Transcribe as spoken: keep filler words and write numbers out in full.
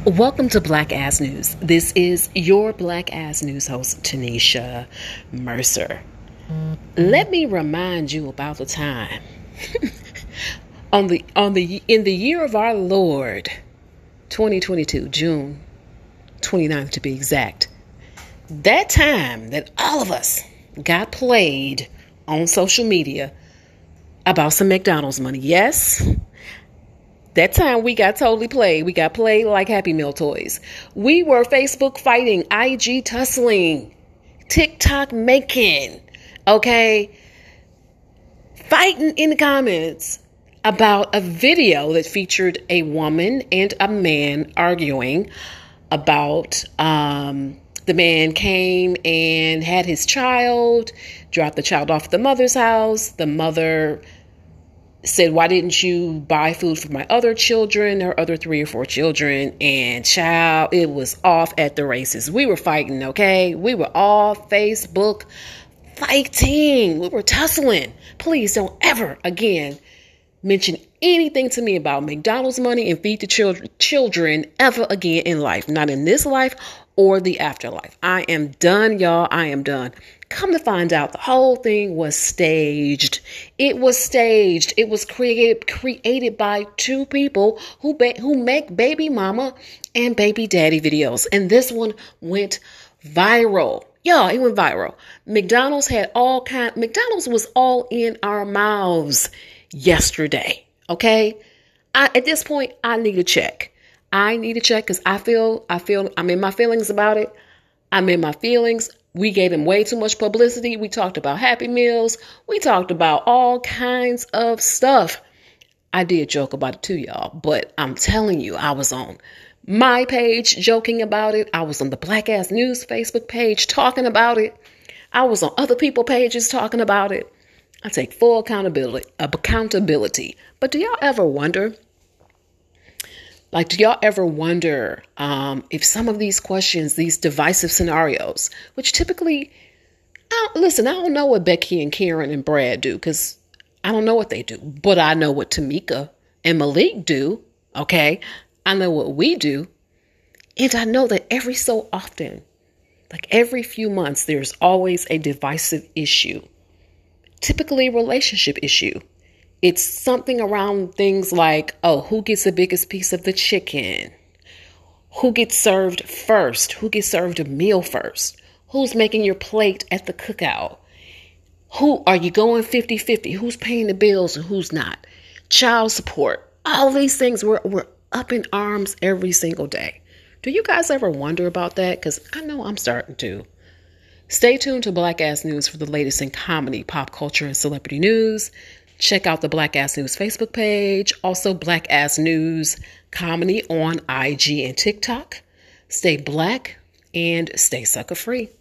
Welcome to Black Ass News. This is your Black Ass News host, Tanisha Mercer. Let me remind you about the time on the on the in the year of our Lord, twenty twenty-two, June twenty-ninth to be exact. That time that all of us got played on social media about some McDonald's money. Yes. That time we got totally played. We got played like Happy Meal toys. We were Facebook fighting, I G tussling, TikTok making, okay? Fighting in the comments about a video that featured a woman and a man arguing about um, the man came and had his child, dropped the child off at the mother's house. The mother said, why didn't you buy food for my other children, her other three or four children? And child, it was off at the races. We were fighting, okay? We were all Facebook fighting. We were tussling. Please don't ever again mention anything to me about McDonald's money and feed the children, children ever again in life. Not in this life or the afterlife. I am done, y'all. I am done. Come to find out, the whole thing was staged. It was staged. It was created created by two people who ba- who make baby mama and baby daddy videos. And this one went viral. Y'all, it went viral. McDonald's had all kind. McDonald's was all in our mouths yesterday. Okay, I, at this point, I need a check. I need a check because I feel I feel I'm in my feelings about it. I'm in my feelings. We gave them way too much publicity. We talked about Happy Meals. We talked about all kinds of stuff. I did joke about it too, y'all. But I'm telling you, I was on my page joking about it. I was on the Black Ass News Facebook page talking about it. I was on other people's pages talking about it. I take full accountability. Accountability. But do y'all ever wonder? Like, do y'all ever wonder um, if some of these questions, these divisive scenarios, which typically, I don't, listen, I don't know what Becky and Karen and Brad do because I don't know what they do, but I know what Tamika and Malik do. Okay. I know what we do. And I know that every so often, like every few months, there's always a divisive issue, typically a relationship issue. It's something around things like, oh, who gets the biggest piece of the chicken? Who gets served first? Who gets served a meal first? Who's making your plate at the cookout? Who are you going fifty-fifty? Who's paying the bills and who's not? Child support. All these things, we're, we're up in arms every single day. Do you guys ever wonder about that? Because I know I'm starting to. Stay tuned to Black Ass News for the latest in comedy, pop culture, and celebrity news. Check out the Black Ass News Facebook page. Also, Black Ass News Comedy on I G and TikTok. Stay black and stay sucker free.